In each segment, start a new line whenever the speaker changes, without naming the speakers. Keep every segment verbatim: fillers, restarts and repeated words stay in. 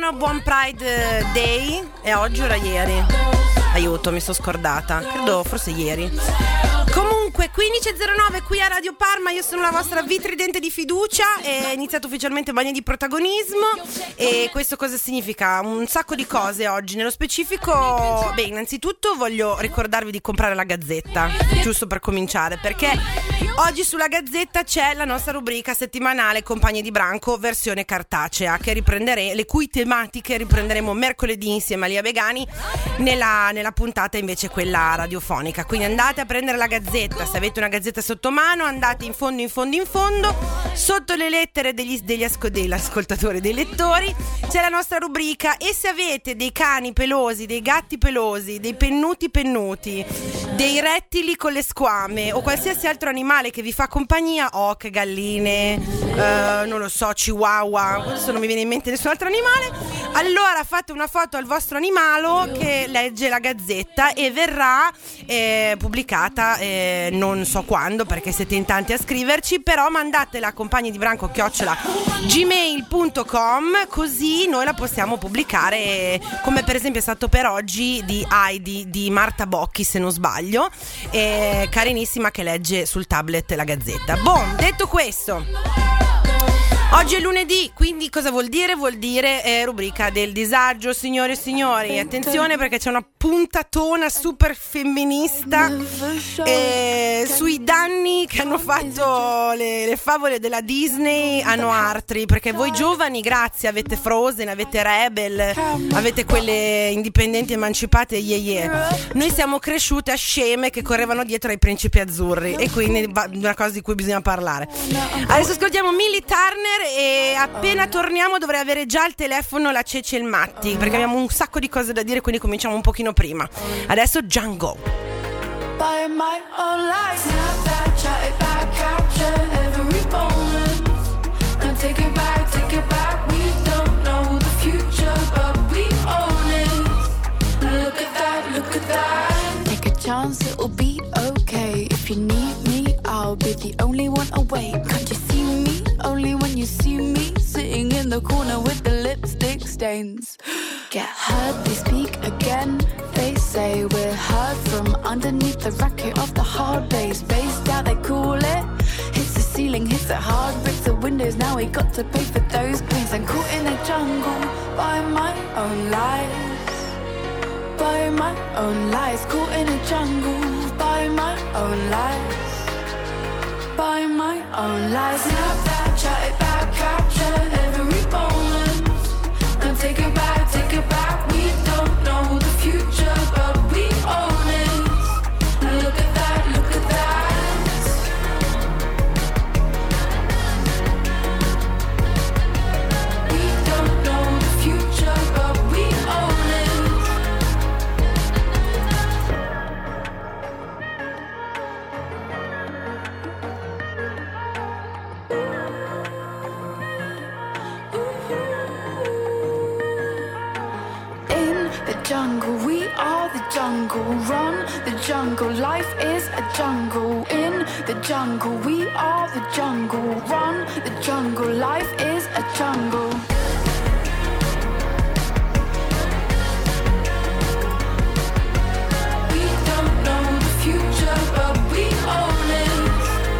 buongiorno, buon Pride Day. È oggi o era ieri? Aiuto, mi sono scordata. Credo forse ieri. Comunque, quindici e zero nove qui a Radio Parma, io sono la vostra vitridente di fiducia. È iniziato ufficialmente Bagno di Protagonismo. E questo cosa significa? Un sacco di cose oggi. Nello specifico, beh, innanzitutto voglio ricordarvi di comprare la Gazzetta, giusto per cominciare, perché oggi sulla Gazzetta c'è la nostra rubrica settimanale Compagni di Branco versione cartacea, che riprendere, le cui tematiche riprenderemo mercoledì insieme a Lia Begani nella, nella puntata invece quella radiofonica. Quindi andate a prendere la Gazzetta, se avete una Gazzetta sotto mano andate in fondo in fondo in fondo, sotto le lettere degli, degli, asco, degli ascoltatori, dei lettori c'è la nostra rubrica. E se avete dei cani pelosi, dei gatti pelosi, dei pennuti pennuti, dei rettili con le squame o qualsiasi altro animale che vi fa compagnia, oche, galline, eh, non lo so, chihuahua, adesso non mi viene in mente nessun altro animale, allora fate una foto al vostro animalo che legge la Gazzetta e verrà eh, pubblicata eh, non so quando, perché siete in tanti a scriverci, però mandatela a compagni di branco chiocciola gmail punto com, così noi la possiamo pubblicare, come per esempio è stato per oggi di Heidi di Marta Bocchi, se non sbaglio, eh, carinissima, che legge sul tablet la Gazzetta. Boh, detto questo, oggi è lunedì, quindi cosa vuol dire? Vuol dire eh, rubrica del disagio, signore e signori. Attenzione, perché c'è una puntatona super femminista eh, sui danni che hanno fatto le, le favole della Disney a Noartri, perché voi giovani, grazie, avete Frozen, avete Rebel, avete quelle indipendenti emancipate, ye ye. Noi siamo cresciute a sceme che correvano dietro ai principi azzurri, e quindi è una cosa di cui bisogna parlare. Adesso ascoltiamo Millie Turner e appena torniamo dovrei avere già al telefono la Ceci e il Matti, perché abbiamo un sacco di cose da dire, quindi cominciamo un pochino prima. Adesso Django.
By my own life, snap that, chat it back, capture every moment, and take it back, take it back. We don't know the future, but we own it. Look at that, look at that. Take a chance, it'll be okay. If you need me, I'll be the only one awake. Can't you see me? Only when you see me sitting in the corner with the lipstick stains. Get heard, they speak again. They say we're heard from underneath the racket of the hard bass. Bassed out, they call it. Hits the ceiling, hits it hard, breaks the windows. Now we got to pay for those pains. I'm caught in a jungle by my own lies. By my own lies. Caught in a jungle by my own lies. By my own lies. Snap that, chat it back, capture every moment, and take it back, take it back. We don't know the future, but we own it. Look at that, look at that. We don't know the future, but we own it. Jungle, we are the jungle. Run the jungle, life is a jungle. In the jungle, we are the jungle. Run the jungle, life is a jungle. We don't know the future, but we own it.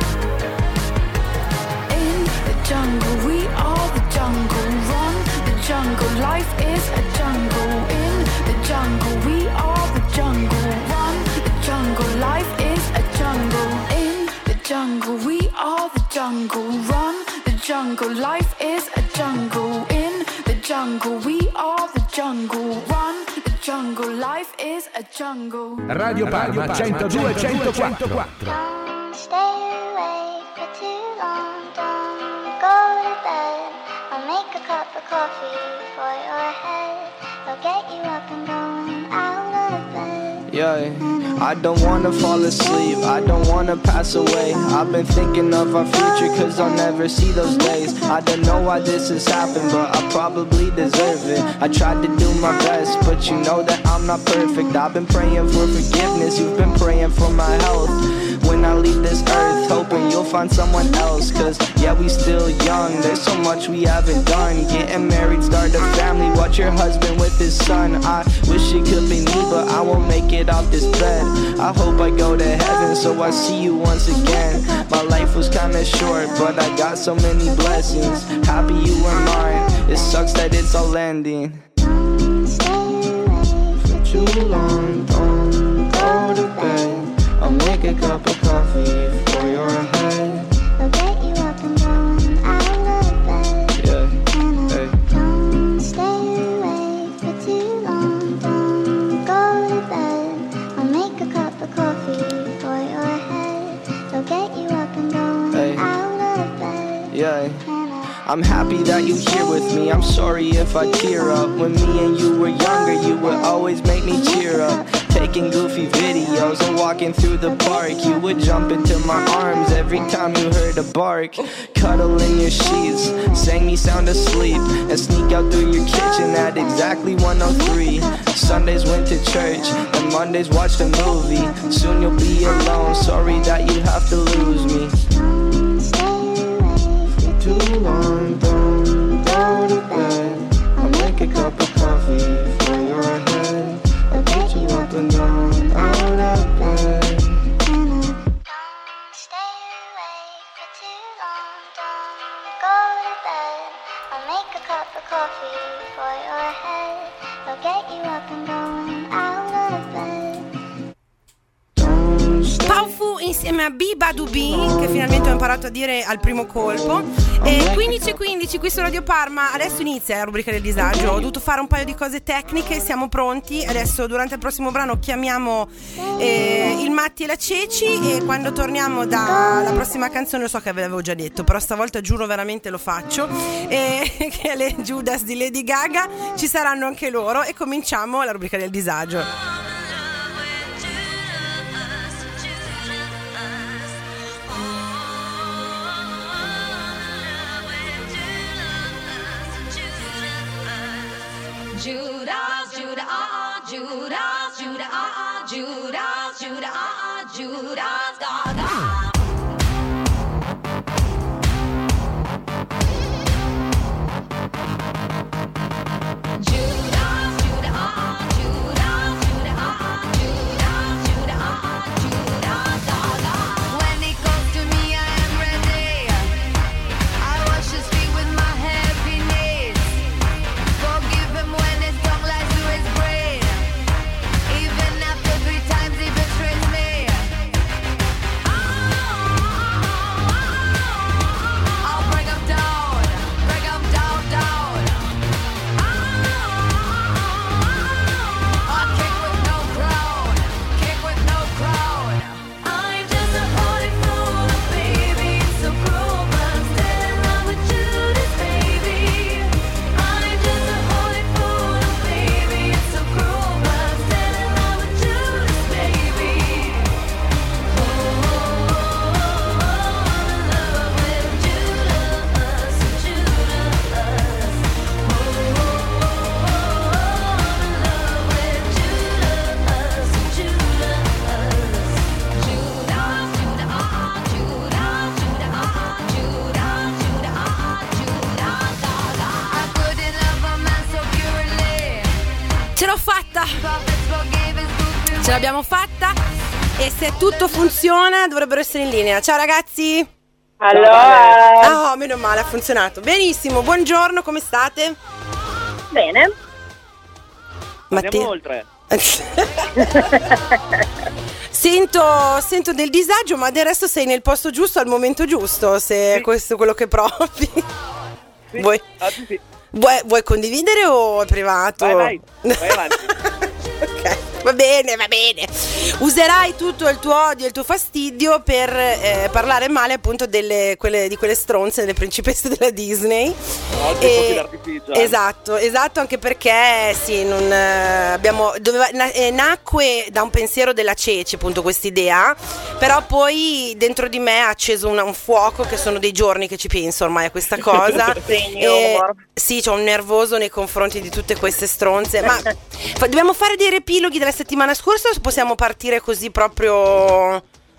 In the jungle, we are the jungle. Run the jungle, life is a jungle. In the jungle, we are the jungle. Run the jungle, life is a jungle. In the jungle, we are the jungle. Run the jungle, life is a jungle. In the jungle, we are the jungle. Run the jungle, life is a jungle.
Radio Parma centodue e centoquattro.
Don't stay awake for too long. Don't go to bed. I'll make a cup of coffee for your head. I'll get you up and going out of bed.
Yeah, I don't wanna fall asleep, I don't wanna pass away. I've been thinking of our future cause I'll never see those days. I don't know why this has happened, but I probably deserve it. I tried to do my best, but you know that I'm not perfect. I've been praying for forgiveness, you've been praying for my health. When I leave this earth, hoping you'll find someone else. Cause yeah, we still young, there's so much we haven't done. Getting married, start a family, watch your husband with his son. I wish it could be me, but I won't make it off this bed. I hope I go to heaven, so I see you once again. My life was kinda short, but I got so many blessings. Happy you were mine, it sucks that it's all ending. For too long, don't go to bed. I'll make a cup of coffee for your head.
I'll get you up and going out of bed.
Yeah, hey.
Don't stay awake for too long. Don't go to bed. I'll make a cup of coffee for your head. I'll get you up and going
Hey.
out of bed.
Yeah. I'm happy that you here with me. I'm sorry if I tear up. When me and you were younger, you would always make me cheer up. Taking goofy videos and walking through the park. You would jump into my arms every time you heard a bark. Cuddle in your sheets, sang me sound asleep, and sneak out through your kitchen at exactly one oh three. Sundays went to church, and Mondays watched a movie. Soon you'll be alone, sorry that you have to lose me. Too long, don't go to bed. I'll make a cup of coffee for your head. I'll get you up and down, out of bed.
Don't stay awake for too long. Don't go to bed. I'll make a cup of coffee for your head. I'll get you up and going out of bed.
Don't stay
Paufu insieme a Bibadubi, che finalmente ho imparato a dire al primo colpo. E quindici e quindici qui su Radio Parma. Adesso inizia la rubrica del disagio. Ho dovuto fare un paio di cose tecniche, siamo pronti. Adesso durante il prossimo brano chiamiamo eh, il Matti e la Ceci, e quando torniamo dalla prossima canzone, lo so che avevo già detto, però stavolta giuro veramente lo faccio, e, che è le Judas di Lady Gaga, ci saranno anche loro, e cominciamo la rubrica del disagio.
Judas, Judas, ah, ah, Judas, Judas, ah, ah, Judas, Judas, ah, ah, Judas, Gaga.
Ce l'abbiamo fatta, e se tutto funziona dovrebbero essere in linea. Ciao ragazzi.
Allora,
Oh, meno male, ha funzionato. Benissimo, buongiorno, come state?
bene.
Andiamo oltre.
Sento, sento del disagio, ma del resto sei nel posto giusto al momento giusto, se
Sì.
questo è quello che provi.
Sì,
Vuoi,
ah, sì, sì.
vuoi, vuoi condividere o è privato?
Vai, vai, vai avanti.
Ok, va bene, va bene. Userai tutto il tuo odio e il tuo fastidio per eh, parlare male appunto delle, quelle, di quelle stronze, delle principesse della Disney.
Oggi fuochi d'artificio, eh.
Esatto, esatto, anche perché sì, non eh, abbiamo doveva, na, eh, nacque da un pensiero della Ceci appunto quest'idea, però poi dentro di me ha acceso una, un fuoco, che sono dei giorni che ci penso ormai a questa cosa.
Segni,
E-
humor.
sì, c'ho un nervoso nei confronti di tutte queste stronze. Ma fa- dobbiamo fare dei riepiloghi della settimana scorsa o possiamo partire così proprio?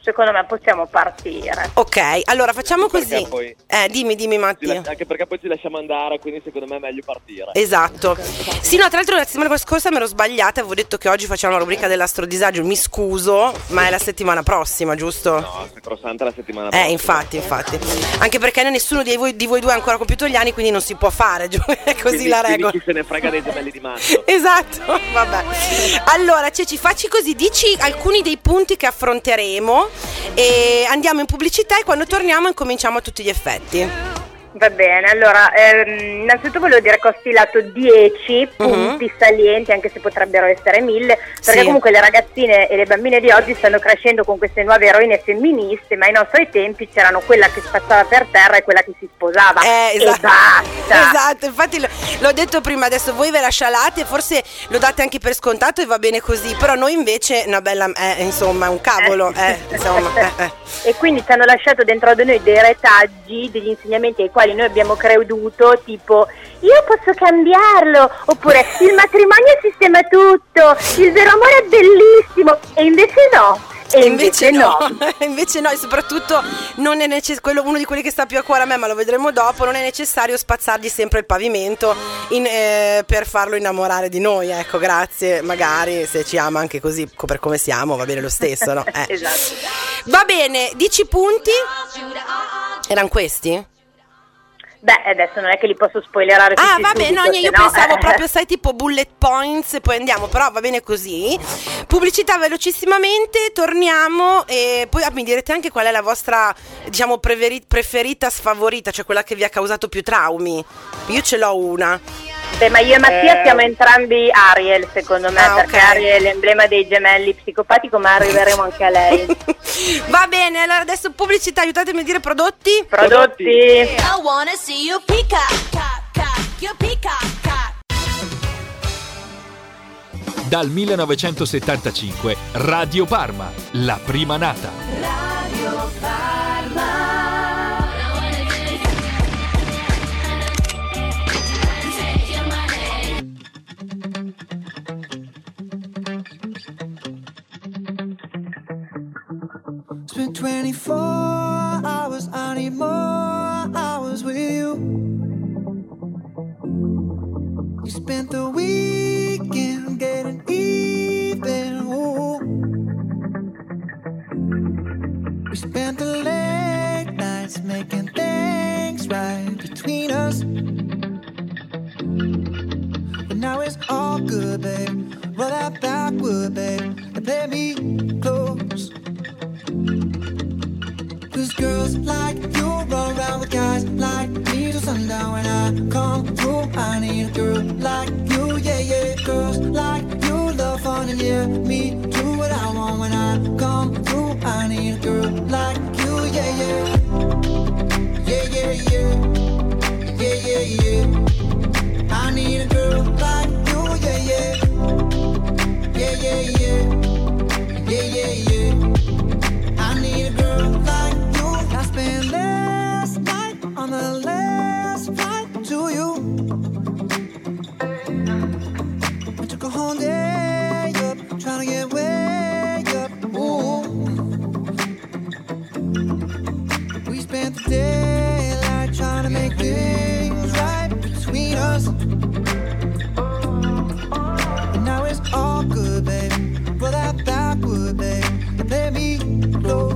secondo me possiamo partire.
Ok, allora facciamo
Perché
così.
poi-
Eh, dimmi, dimmi
Ci
Matti.
la- Anche perché poi ci lasciamo andare, quindi secondo me è meglio partire.
Esatto. Sì, no, tra l'altro la settimana scorsa mi ero sbagliata, avevo detto che oggi facciamo la rubrica dell'astrodisagio, mi scuso, ma è la settimana prossima, giusto?
No, Sacrosanta la settimana
Eh,
prossima.
infatti, infatti. Anche perché nessuno di voi, di voi due ha ancora compiuto gli anni, quindi non si può fare, giù- è così
Quindi-
la
quindi
regola.
chi se ne frega dei gemelli di maggio.
Esatto, vabbè. Allora, Ceci, facci così, dici alcuni dei punti che affronteremo e andiamo in pubblicità e quando torniamo incominciamo a tutti gli effetti.
Va bene, allora, ehm, innanzitutto volevo dire che ho stilato dieci punti salienti, anche se potrebbero essere mille, perché
Sì.
comunque le ragazzine e le bambine di oggi stanno crescendo con queste nuove eroine femministe, ma ai nostri tempi c'erano quella che spazzava per terra e quella che si sposava.
Eh, esatto.
E basta.
Esatto, infatti lo- l'ho detto prima, adesso voi ve la scialate, forse lo date anche per scontato e va bene così, però noi invece una bella, eh, insomma, un cavolo, eh, insomma, eh, eh.
E quindi ci hanno lasciato dentro di noi dei retaggi, degli insegnamenti ai quali noi abbiamo creduto, tipo io posso cambiarlo, oppure il matrimonio sistema tutto, il vero amore è bellissimo, e invece no. E
invece no, invece no, e soprattutto non è necess- quello, uno di quelli che sta più a cuore a me, ma lo vedremo dopo, non è necessario spazzargli sempre il pavimento in, eh, per farlo innamorare di noi, ecco, grazie, magari se ci ama anche così co- per come siamo, va bene lo stesso, no? Eh.
Esatto.
Va bene, dieci punti, erano questi?
Beh, adesso non è che li posso spoilerare tutti
Ah, vabbè,
subito,
no, io
se no,
pensavo
eh.
proprio, sai, tipo bullet points e poi andiamo, però va bene così. Pubblicità velocissimamente, torniamo e poi ah, mi direte anche qual è la vostra, diciamo, preferi- preferita, sfavorita, cioè quella che vi ha causato più traumi. Io ce l'ho una.
Beh, ma io e Mattia
Eh.
siamo entrambi Ariel, secondo me,
Ah,
perché
ok.
Ariel è l'emblema dei gemelli psicopatico, ma arriveremo anche a lei.
Va bene, allora adesso pubblicità, aiutatemi a dire prodotti.
Prodotti.
I wanna see you peacock, cock, cock, your peacock, cock.
Dal millenovecentosettantacinque Radio Parma, la prima nata.
Radio Parma.
Spent twenty-four hours, I need more hours with you. You spent the weekend getting even. Ooh. We spent the late nights making things right between us. But now it's all good, babe. Roll that backward, babe, and play me close. Cause girls like you run around with guys like me till sundown. When I come through, I need a girl like you, yeah, yeah. Girls like you love fun and yeah, me do what I want. When I come through, I need a girl like you, yeah, yeah. Yeah, yeah, yeah. Yeah, yeah, yeah. I need a girl like you, yeah, yeah. Yeah, yeah, yeah. Yeah, yeah, yeah. I need a girl like you. I spent last night on the last flight to you. I took a whole day up, trying to get way up. Ooh. We spent the daylight trying to make things right between us. And now it's all good, babe. Roll that backward, babe, and play me close.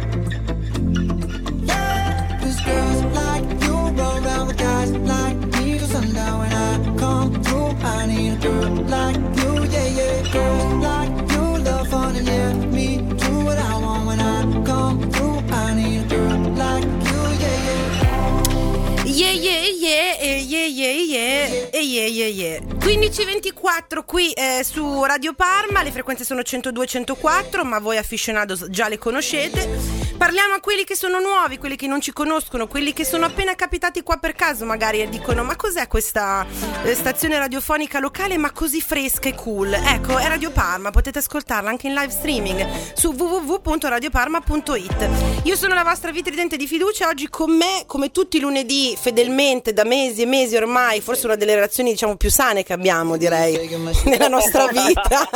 Yeah, 'cause girls like you roll around with guys like me till sundown. When I come through, I need a girl like you, yeah, yeah. Girls like you love fun and yeah, me do what I want. When I come through, I need a girl like you, yeah, yeah.
Yeah, yeah, yeah, eh, yeah, yeah, yeah, e yeah, yeah, yeah. quindici ventiquattro qui eh, su Radio Parma, le frequenze sono centodue centoquattro, ma voi aficionados già le conoscete. Parliamo a quelli che sono nuovi, quelli che non ci conoscono, quelli che sono appena capitati qua per caso magari e dicono: ma cos'è questa eh, stazione radiofonica locale ma così fresca e cool? Ecco, è Radio Parma, potete ascoltarla anche in live streaming su w w w punto radio parma punto i t. Io sono la vostra vitridente di fiducia, oggi con me, come tutti i lunedì, fedelmente da mesi e mesi ormai, forse una delle relazioni diciamo più sane che abbiamo, direi, nella nostra vita.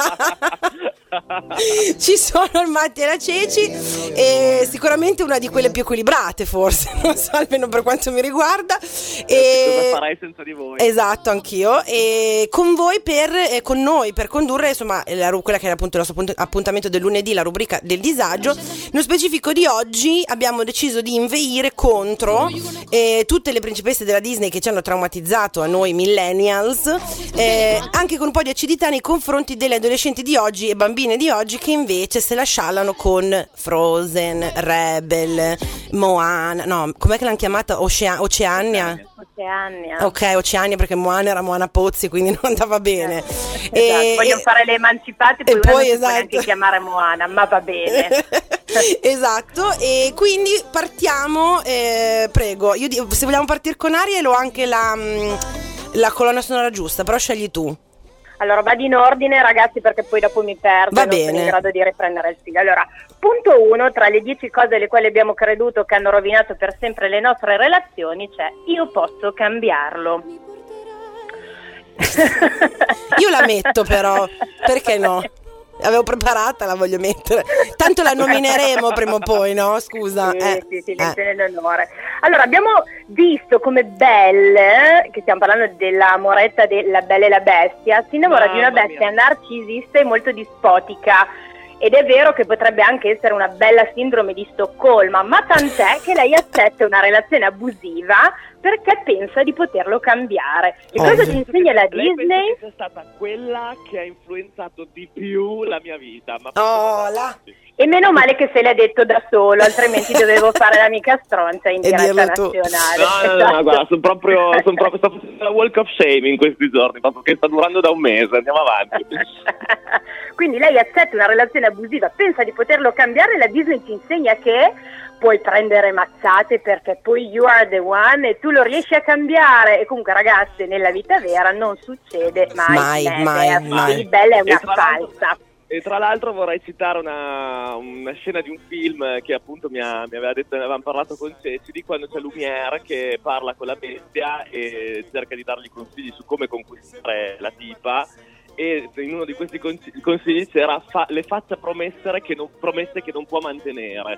Ci sono il Matti e la Ceci, e sicuramente una di quelle più equilibrate, forse, non so, almeno per quanto mi riguarda. E...
cosa farei senza di voi?
Esatto, anch'io. E con voi per eh, con noi per condurre, insomma, la, quella che è appunto il nostro appuntamento del lunedì, la rubrica del disagio. Nello specifico di oggi abbiamo deciso di inveire contro eh, tutte le principesse della Disney che ci hanno traumatizzato a noi millennials, eh, anche con un po' di acidità nei confronti delle adolescenti di oggi e bambine di oggi che invece se la sciallano con Frozen, Rebel, Moana, no, com'è che l'hanno chiamata? Ocea- Oceania?
Oceania.
Ok, Oceania, perché Moana era Moana Pozzi, quindi non andava bene.
Esatto,
e,
vogliono fare le emancipate, poi,
e
una
poi
non
esatto.
si può neanche chiamare Moana, ma va bene.
Esatto, e quindi partiamo, eh, prego, io dico, se vogliamo partire con Ariel o anche la, la colonna sonora giusta, però scegli tu.
Allora vado in ordine, ragazzi, perché poi dopo mi perdo.
Va
non
bene.
sono in grado di riprendere il filo. Allora, punto uno, tra le dieci cose alle quali abbiamo creduto che hanno rovinato per sempre le nostre relazioni c'è: io posso cambiarlo.
Io la metto però, perché no? L'avevo preparata, la voglio mettere. Tanto la nomineremo prima o poi, no? Scusa.
Sì,
eh.
sì, sì,
eh.
le l'onore. Allora, abbiamo visto come Belle, che stiamo parlando della moretta della Bella e la Bestia, si innamora
Mamma
di una bestia
mia.
narcisista e molto dispotica. Ed è vero che potrebbe anche essere una bella sindrome di Stoccolma, ma tant'è che lei accetta una relazione abusiva perché pensa di poterlo cambiare. E
Ovvio.
cosa ci insegna la
Lei pensa
Disney?
che sia stata quella che ha influenzato di più la mia vita. Ma
Oh, là.
E meno male che se l'ha detto da solo, altrimenti dovevo fare l'amica stronza in
E
diretta
dirlo tu.
nazionale.
No, no, no,
Esatto.
no, guarda, sono proprio, son proprio sto facendo la walk of shame in questi giorni, proprio che sta durando da un mese, andiamo avanti.
Quindi lei accetta una relazione abusiva, pensa di poterlo cambiare, la Disney ci insegna che puoi prendere mazzate perché poi you are the one e tu lo riesci a cambiare. E comunque, ragazze, nella vita vera non succede mai.
Mai,
never.
mai, mai.
Quindi Bella è una
E tra l'altro-
falsa.
E tra l'altro vorrei citare una, una scena di un film che appunto mi, ha, mi aveva detto, ne avevamo parlato con Ceci, di quando c'è Lumière che parla con la bestia e cerca di dargli consigli su come conquistare la tipa, e in uno di questi consigli, consigli c'era fa, le faccia promesse che non, promesse che non può mantenere.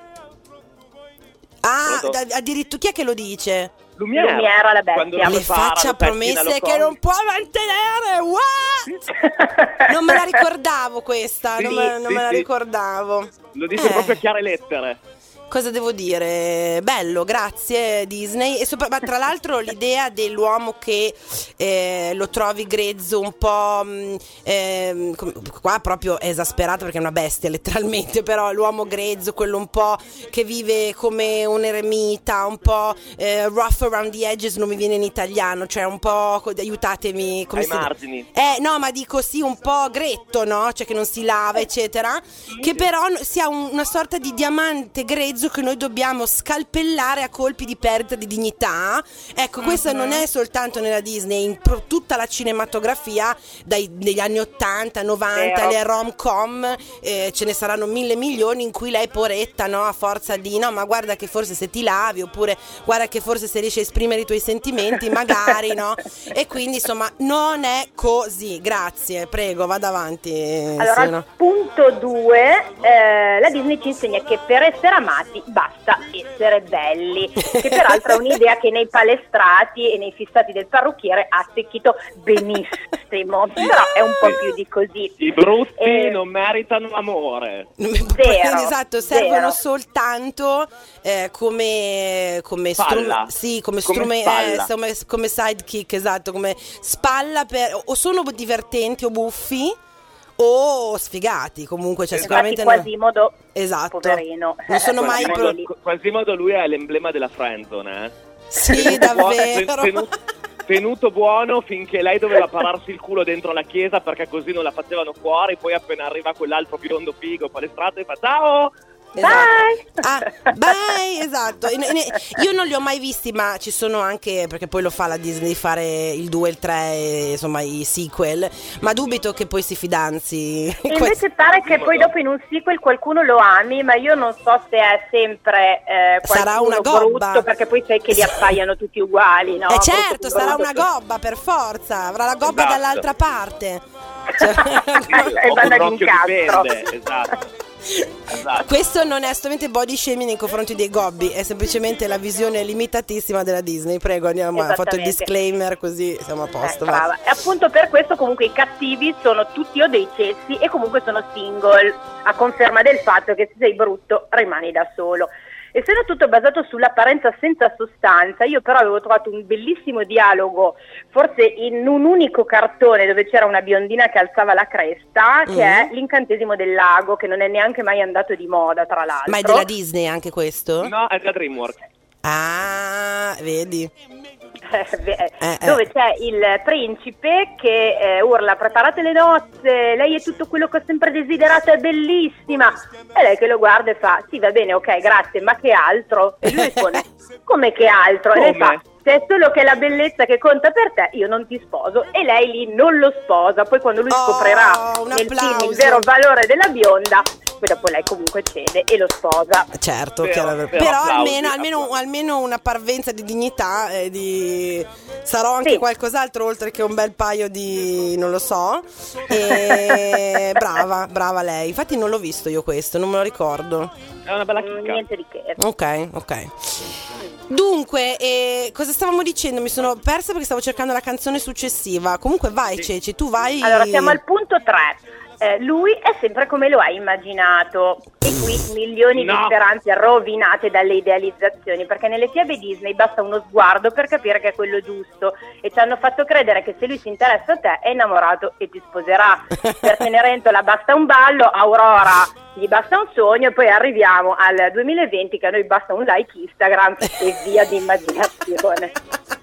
Ah,
Pronto?
da- addirittura chi è che lo dice?
Lumière,
Lumière alla bestia.
quando la
Le
prepara,
faccia
lo pettina,
promesse
lo
che
congela.
non può mantenere. What? Non me la ricordavo questa,
Sì,
non me, non
sì,
me la
sì.
ricordavo.
Lo dice
Eh.
proprio a chiare lettere.
Cosa devo dire? Bello, grazie Disney. E sopra, ma tra l'altro l'idea dell'uomo che eh, lo trovi grezzo, un po' mh, ehm, com- qua proprio è esasperato perché è una bestia letteralmente, però l'uomo grezzo, quello un po' che vive come un eremita, un po' eh, rough around the edges, non mi viene in italiano, cioè un po', co- aiutatemi, come
Ai
si
margini.
Eh no, ma dico sì, un po' gretto, no? Cioè che non si lava, eccetera, che però n- sia un- una sorta di diamante grezzo che noi dobbiamo scalpellare a colpi di perdita di dignità. Ecco, questa non è soltanto nella Disney, in pro- tutta la cinematografia dai, degli anni ottanta, novanta,
Vero.
le rom-com, eh, ce ne saranno mille milioni in cui lei poretta, no? A forza di no, ma guarda che forse se ti lavi, oppure guarda che forse se riesci a esprimere i tuoi sentimenti, magari, no? E quindi insomma non è così. Grazie, prego, vada avanti.
Allora,
Siena.
al punto due, eh, la Disney ci insegna che per essere amati basta essere belli, che peraltro è un'idea che nei palestrati e nei fissati del parrucchiere ha attecchito benissimo, però è un po' più di così.
I brutti
Eh.
non meritano amore.
Zero,
Esatto, servono
zero.
soltanto eh, come come
Spalla.
strum- sì, come,
Come
strume-
spalla.
eh, come, come sidekick, esatto, come spalla per, o sono divertenti o buffi o sfigati, comunque cioè
Infatti
sicuramente no.
Quasimodo,
Esatto.
poverino,
Non sono
eh,
mai
quello
pro-
lì.
Qu- Quasimodo lui è l'emblema della friendzone, eh?
Sì, davvero.
Tenuto, tenuto buono finché lei doveva pararsi il culo dentro la chiesa perché così non la facevano fuori, poi appena arriva quell'altro biondo figo palestrato e fa ciao,
Bye!
Ah, bye, esatto. E ne- ne- io non li ho mai visti, ma ci sono anche, perché poi lo fa la Disney di fare il due, il tre, e, insomma i sequel, ma dubito che poi si fidanzi.
E invece pare che poi dopo in un sequel qualcuno lo ami, ma io non so se è sempre eh,
Sarà una
qualcuno
gobba.
brutto, perché poi sai che li appaiano tutti uguali, no?
Eh certo,
Brutto,
sarà
brutto.
una gobba per forza, avrà la gobba
Esatto.
dall'altra parte. Cioè,
E
O
banda
con un occhio
d'incastro.
dipende, esatto. Esatto.
questo non è assolutamente body shaming nei confronti dei gobbi, è semplicemente la visione limitatissima della Disney. Prego, andiamo, ha fatto il
Esattamente.
disclaimer così siamo a posto.
Eh,
va.
brava. E appunto per questo comunque i cattivi sono tutti o dei cessi e comunque sono single, a conferma del fatto che se sei brutto rimani da solo. Essendo tutto basato sull'apparenza senza sostanza, io però avevo trovato un bellissimo dialogo, forse in un unico cartone dove c'era una biondina che alzava la cresta, che
Mm.
è L'incantesimo del lago, che non è neanche mai andato di moda, tra l'altro.
Ma è della Disney anche questo?
No, è da DreamWorks.
Ah, vedi.
Eh, beh,
Eh, eh.
dove c'è il principe che eh, urla: preparate le nozze, lei è tutto quello che ho sempre desiderato, è bellissima. E lei che lo guarda e fa: sì, va bene, ok, grazie, ma che altro? E lui risponde: come che altro? E lei
Come?
fa: se è solo che è la bellezza che conta per te, io non ti sposo. E lei lì non lo sposa. Poi quando lui
Oh,
scoprirà
un
nel film
applauso.
il vero valore della bionda, poi dopo lei comunque cede e lo sposa.
Certo,
Però-
chiaramente.
però
però,
applausi,
almeno, almeno,
applausi.
almeno una parvenza di dignità e di... sarò anche
Sì.
qualcos'altro oltre che un bel paio di... non lo so. E... brava, brava lei. Infatti non l'ho visto io questo, non me lo ricordo.
È una bella
Mm,
chicca.
Niente di che.
Ok, ok. Dunque, eh, cosa stavamo dicendo? Mi sono persa perché stavo cercando la canzone successiva. Comunque vai, Ceci, tu vai.
Allora siamo al punto tre. Eh, lui è sempre come lo hai immaginato, e qui milioni
No.
di speranze rovinate dalle idealizzazioni, perché nelle fiabe Disney basta uno sguardo per capire che è quello giusto, e ci hanno fatto credere che se lui si interessa a te è innamorato e ti sposerà. Per Cenerentola basta un ballo, Aurora gli basta un sogno, e poi arriviamo al duemilaventi che a noi basta un like Instagram e via di immaginazione.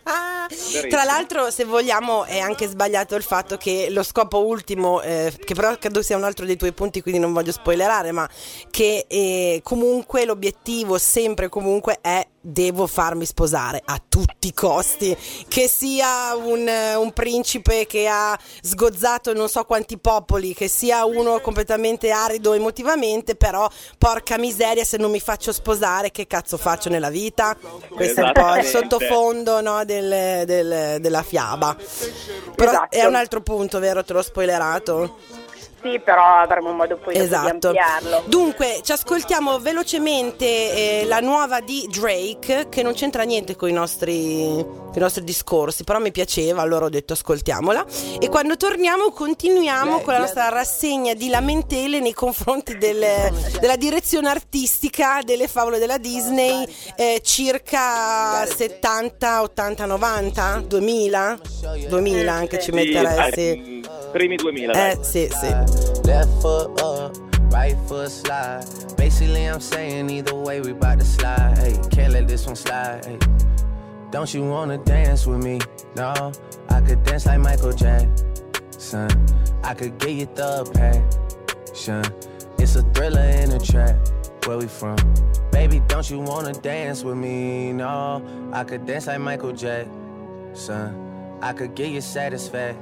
Tra l'altro, se vogliamo, è anche sbagliato il fatto che lo scopo ultimo, eh, che però credo sia un altro dei tuoi punti, quindi non voglio spoilerare, ma che eh, comunque l'obiettivo sempre e comunque è: devo farmi sposare a tutti i costi, che sia un, eh, un principe che ha sgozzato non so quanti popoli, che sia uno completamente arido emotivamente, però porca miseria, se non mi faccio sposare che cazzo faccio nella vita? Questo è un po' il
Esattamente.
sottofondo, no, del, del- della fiaba. Però
Esatto.
è un altro punto, vero? Te l'ho spoilerato.
Sì, però avremo modo poi dopo di
Esatto.
ampliarlo.
Dunque, ci ascoltiamo velocemente eh, la nuova di Drake, che non c'entra niente con i nostri, con i nostri discorsi, però mi piaceva, allora ho detto ascoltiamola. E quando torniamo continuiamo con la nostra rassegna di lamentele nei confronti del- della direzione artistica delle favole della Disney, eh, circa settanta, ottanta, novanta, duemila? duemila anche ci
Sì,
metteresti.
dai, primi duemila, dai.
Eh sì, sì.
Left foot up, right foot slide. Basically, I'm saying either way, we bout to slide. Hey, can't let this one slide. Hey. Don't you wanna dance with me? No, I could dance like Michael Jackson. I could get you the passion. It's a thriller in a trap. Where we from? Baby, don't you wanna dance with me? No, I could dance like Michael Jackson. I could get you satisfaction.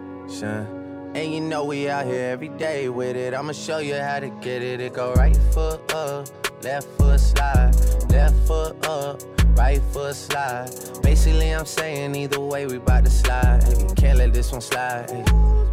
And you know we out here every day with it. I'ma show you how to get it. It go right foot up, left foot slide. Left foot up, right foot slide. Basically I'm saying either way we bout to slide. Hey, can't let this one slide. Hey.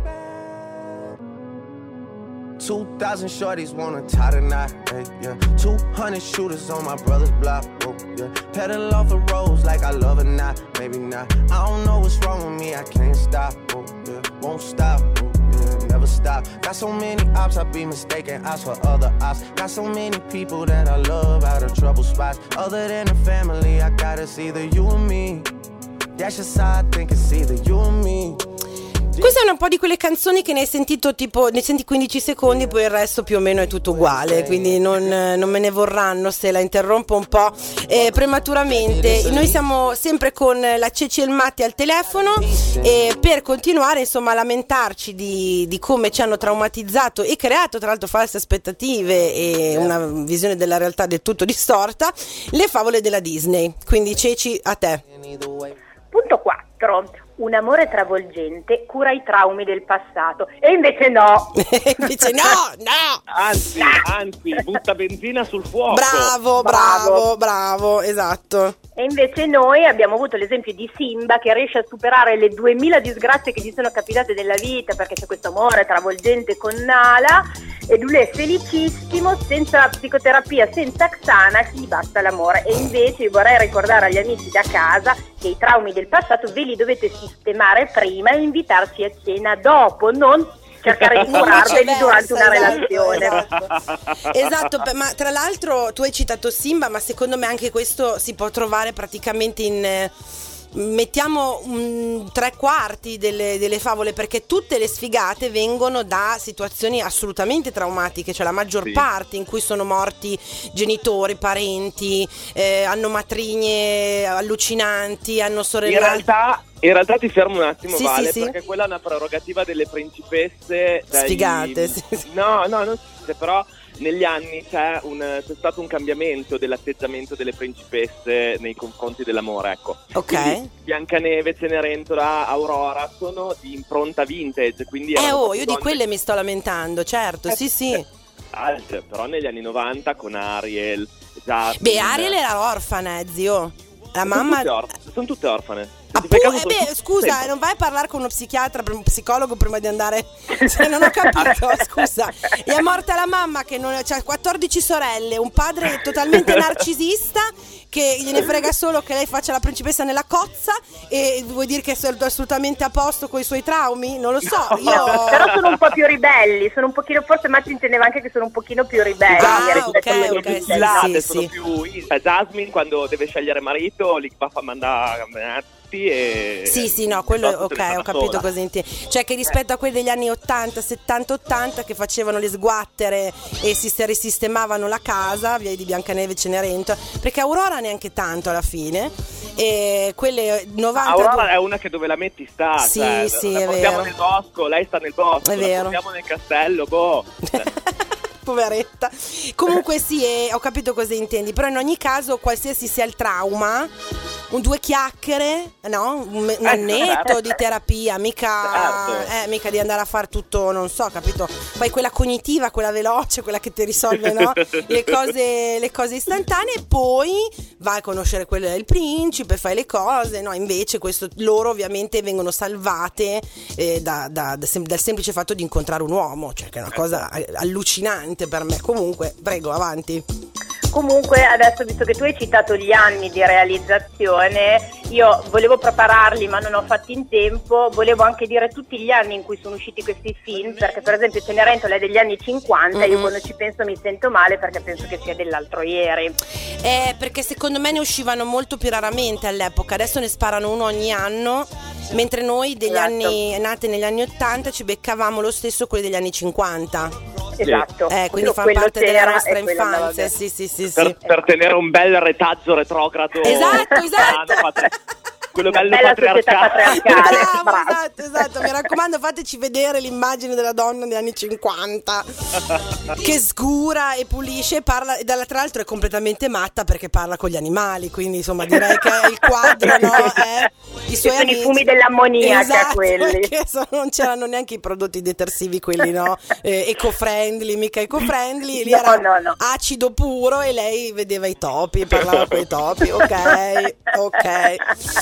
Two thousand shorties wanna tie the knot, hey, yeah. Two hundred shooters on my brother's block, oh, yeah. Pedal off the roads like I love it, not, maybe not. I don't know what's wrong with me, I can't stop, oh, yeah. Won't stop, oh, yeah. Never stop. Got so many ops, I be mistaken ops for other ops. Got so many people that I love out of trouble spots. Other than the family, I got it's either you or me. That's just how I think, it's either you or me.
Questa è un po' di quelle canzoni che ne hai sentito tipo, ne senti quindici secondi, poi il resto più o meno è tutto uguale, quindi non, non me ne vorranno se la interrompo un po' eh, prematuramente. Noi siamo sempre con la Ceci e il Matti al telefono e per continuare insomma a lamentarci di, di come ci hanno traumatizzato e creato tra l'altro false aspettative e una visione della realtà del tutto distorta, le favole della Disney. Quindi Ceci, a te.
Punto quattro. Un amore travolgente cura i traumi del passato. E invece no.
Invece no, no.
Anzi, anzi, butta benzina sul fuoco.
Bravo, bravo, bravo, esatto.
E invece noi abbiamo avuto l'esempio di Simba che riesce a superare le duemila disgrazie che gli sono capitate nella vita, perché c'è questo amore travolgente con Nala e lui è felicissimo, senza psicoterapia, senza Xanax, gli basta l'amore. E invece vorrei ricordare agli amici da casa che i traumi del passato ve li dovete sistemare prima e invitarci a cena dopo, non cercare di curarveli durante una relazione.
Esatto, esatto, ma tra l'altro tu hai citato Simba, ma secondo me anche questo si può trovare praticamente in... mettiamo um, tre quarti delle, delle favole, perché tutte le sfigate vengono da situazioni assolutamente traumatiche, cioè la maggior
Sì.
parte in cui sono morti genitori, parenti, eh, hanno matrigne allucinanti, hanno
In
sorelle.
realtà, in realtà ti fermo un attimo,
Sì,
Vale,
sì, sì.
perché quella è una prerogativa delle principesse dai-
Sfigate, sì, sì.
No, no, non si- però negli anni c'è, un, c'è stato un cambiamento dell'atteggiamento delle principesse nei confronti dell'amore, ecco.
Ok.
Quindi Biancaneve, Cenerentola, Aurora sono di impronta vintage, quindi
Eh
erano
oh,
proprio
io di
donne-
quelle mi sto lamentando, certo, sì sì.
altre, però negli anni novanta con Ariel, Jasmine.
Beh, Ariel era orfana, eh, zio. La mamma...
Sono tutte, orf- sono tutte orfane. Se
Ah,
ti fai
pu-
caso
eh
sono
beh,
tutte-
scusa,
sempre.
eh, non vai a parlare con uno psichiatra, un psicologo prima di andare. Cioè, non ho capito, scusa. Gli è morta la mamma che non ha quattordici sorelle, un padre totalmente narcisista che gliene frega solo che lei faccia la principessa nella cozza, e vuoi dire che è assolutamente a posto con i suoi traumi? Non lo so, io...
Però sono un po' più ribelli, sono un pochino, forse Matti intendeva anche che sono un pochino più ribelli
Ah,
rispetto
ok,
a quelli
ok,
di
sì,
Disney.
sì,
sono
sì.
più eh, Jasmine quando deve scegliere marito li fa mandare e
Sì, sì, no, quello
Dopo se ne
ok,
fa
ho
da
capito
sola.
cosa intendi. Cioè che rispetto a quelli degli anni ottanta, settanta, ottanta che facevano le sguattere e si risistemavano la casa, via di Biancaneve e Cenerentola, perché Aurora neanche tanto alla fine, e quelle novanta...
Aurora è una che dove la metti sta,
Sì,
cioè,
sì,
la
è
portiamo
vero.
nel bosco, lei sta nel bosco,
È
la
vero.
portiamo nel castello, boh.
Poveretta. Comunque sì, eh, ho capito cosa intendi, però in ogni caso qualsiasi sia il trauma, un due chiacchiere, no? Un, un annetto di terapia, mica,
Certo.
eh, mica di andare a fare tutto, non so, capito? Fai quella cognitiva, quella veloce, quella che ti risolve, no? Le cose, le cose istantanee, e poi vai a conoscere quello del principe, fai le cose, no? Invece questo, loro ovviamente vengono salvate eh, da, da- da sem- dal semplice fatto di incontrare un uomo, cioè che è una cosa allucinante per me. Comunque, prego, avanti.
Comunque adesso, visto che tu hai citato gli anni di realizzazione, io volevo prepararli ma non ho fatto in tempo, volevo anche dire tutti gli anni in cui sono usciti questi film, perché per esempio Cenerentola è degli anni cinquanta,
Mm-hmm.
io quando ci penso mi sento male perché penso che sia dell'altro ieri.
Eh, perché secondo me ne uscivano molto più raramente all'epoca, adesso ne sparano uno ogni anno, mentre noi degli
Esatto.
anni nati negli anni ottanta ci beccavamo lo stesso quelli degli anni cinquanta.
Esatto.
Eh, quindi
Quello-
fa
quello
parte della
c'era
nostra
e quello andava
infanzia,
bene.
sì, sì, sì, sì.
per, per tenere un bel retaggio retrogrado.
Esatto, esatto.
Hanno fatto- quello bello
Bella società
patriarcale.
patriarcale.
Bravo,
Bravo.
esatto, esatto. Mi raccomando, fateci vedere l'immagine della donna degli anni cinquanta che sgura e pulisce e parla, e dalla- tra l'altro è completamente matta perché parla con gli animali, quindi insomma direi che è il quadro, no? È i suoi
sono i
amici.
fumi dell'ammoniaca,
Esatto,
quelli.
che sono- non c'erano neanche i prodotti detersivi quelli, no? Eh, eco-friendly, mica eco-friendly, lì
No,
era
no, no.
acido puro e lei vedeva i topi e parlava con i topi. Ok, ok.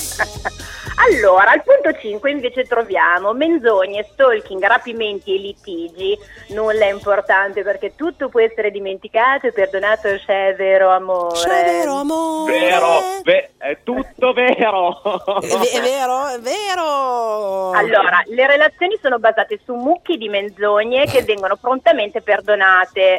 Allora, al punto cinque invece troviamo menzogne, stalking, rapimenti e litigi. Nulla è importante perché tutto può essere dimenticato e perdonato se è vero amore.
C'è vero amore.
Vero, ve- è tutto vero.
È, è vero, è vero.
Allora, le relazioni sono basate su mucchi di menzogne che vengono prontamente perdonate.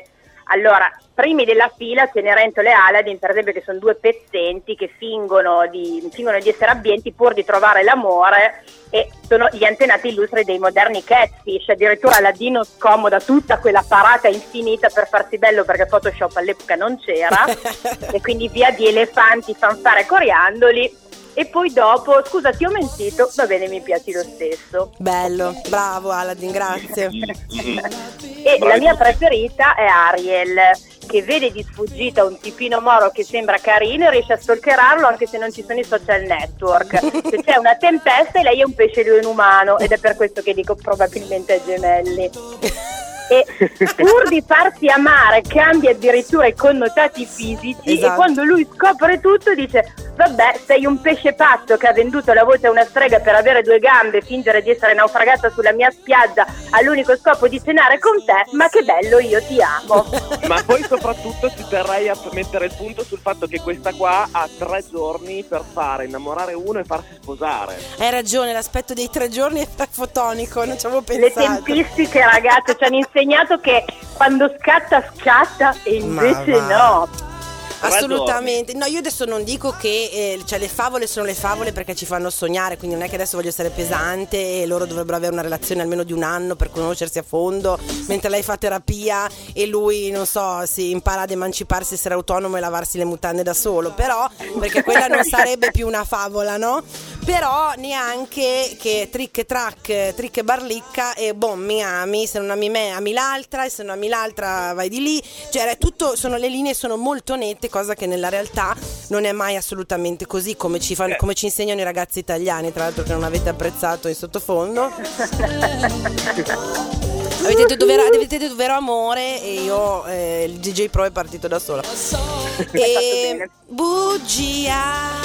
Allora, primi della fila Cenerentola e Aladdin, per esempio, che sono due pezzenti che fingono di, fingono di essere abbienti pur di trovare l'amore, e sono gli antenati illustri dei moderni catfish. Addirittura Aladdino scomoda tutta quella parata infinita per farsi bello, perché Photoshop all'epoca non c'era, e quindi via di elefanti, fanfare, coriandoli. E poi dopo, scusa ti ho mentito, va bene, mi piaci lo stesso.
Bello, bravo Aladdin, grazie.
E la mia preferita è Ariel, che vede di sfuggita un tipino moro che sembra carino e riesce a stalkerarlo anche se non ci sono i social network. Se c'è una tempesta e lei è un pesce leone umano, ed è per questo che dico probabilmente ai gemelli. E pur di farsi amare cambia addirittura i connotati fisici, esatto. E quando lui scopre tutto dice: vabbè, sei un pesce pazzo che ha venduto la voce a una strega per avere due gambe e fingere di essere naufragata sulla mia spiaggia all'unico scopo di cenare con te, ma che bello, io ti amo.
Ma poi soprattutto ci terrei a mettere il punto sul fatto che questa qua ha tre giorni per fare innamorare uno e farsi sposare.
Hai ragione, l'aspetto dei tre giorni è fotonico, non ci avevo pensato.
Le tempistiche, ragazze, ci hanno insegnato che quando scatta scatta e invece no.
Assolutamente, no, io adesso non dico che eh, cioè le favole sono le favole perché ci fanno sognare, quindi non è che adesso voglio essere pesante e loro dovrebbero avere una relazione almeno di un anno per conoscersi a fondo, mentre lei fa terapia e lui, non so, si impara ad emanciparsi, essere autonomo e lavarsi le mutande da solo, però, perché quella non sarebbe più una favola, no? Però neanche che trick e track, trick e barlicca e boh, mi ami, se non ami me ami l'altra, e se non ami l'altra vai di lì, cioè è tutto, sono, le linee sono molto nette, cosa che nella realtà non è mai assolutamente così, come ci, fanno, come ci insegnano i ragazzi italiani, tra l'altro, che non avete apprezzato in sottofondo. Avete detto, vero, avete detto vero amore e io eh, il D J Pro è partito da solo. E bugia.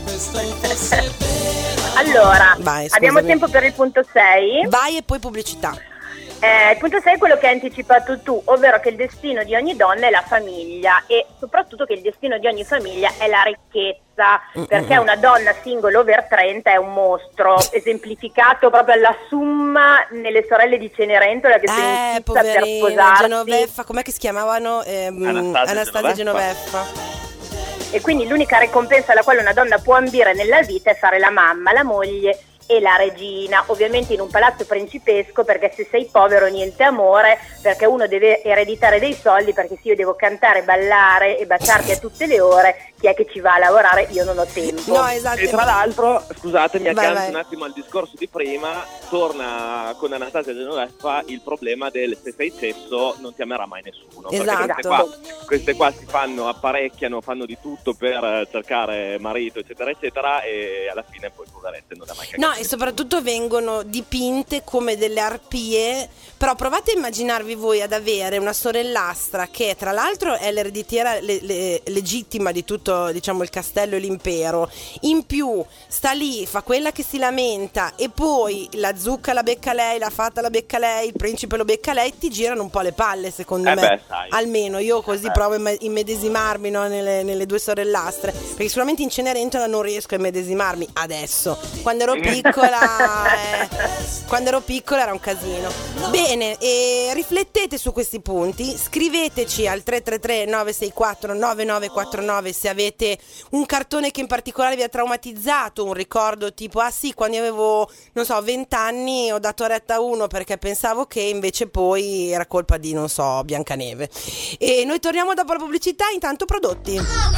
Allora,
vai,
abbiamo tempo per il punto sei.
Vai, e poi pubblicità.
Eh, il punto sei è quello che hai anticipato tu, ovvero che il destino di ogni donna è la famiglia, e soprattutto che il destino di ogni famiglia è la ricchezza, perché una donna single over trenta è un mostro, esemplificato proprio alla summa nelle sorelle di Cenerentola, che sono
eh,
in fissa per
poverina,
sposarsi.
Genoveffa, com'è che si chiamavano? Eh,
Anastasia,
Anastasia
Genoveffa.
Genoveffa.
E quindi l'unica ricompensa alla quale una donna può ambire nella vita è fare la mamma, la moglie e la regina, ovviamente in un palazzo principesco, perché se sei povero niente amore, perché uno deve ereditare dei soldi, perché se io devo cantare, ballare e baciarti a tutte le ore, chi è che ci va a lavorare? Io non ho tempo.
No, esatto.
E tra l'altro, scusate, mi
Vai,
aggancio
vai.
un attimo al discorso di prima, torna con Anastasia Genoveffa il problema del se sei cesso non ti amerà mai nessuno.
Esatto.
Perché queste qua, queste qua si fanno, apparecchiano, fanno di tutto per cercare marito, eccetera, eccetera, e alla fine poi poverette non ha mai cagato.
No, e soprattutto vengono dipinte come delle arpie, però provate a immaginarvi voi ad avere una sorellastra che tra l'altro è l'ereditiera le, le, legittima di tutto, diciamo, il castello e l'impero, in più sta lì, fa quella che si lamenta, e poi la zucca la becca lei, la fata la becca lei, il principe lo becca lei, ti girano un po' le palle, secondo
Eh
me.
beh, sai.
Almeno io così
Eh.
provo a imme- immedesimarmi, no, nelle, nelle due sorellastre, perché sicuramente in Cenerentola non riesco a immedesimarmi adesso. Quando ero piccola eh, quando ero piccola era un casino. Bene, e riflettete su questi punti, scriveteci al tre tre tre nove sei quattro nove nove quattro nove se avete un cartone che in particolare vi ha traumatizzato, un ricordo tipo ah sì, quando io avevo, non so, venti anni ho dato retta a uno perché pensavo che invece poi era colpa di, non so, Biancaneve. E noi torniamo dopo la pubblicità, intanto prodotti.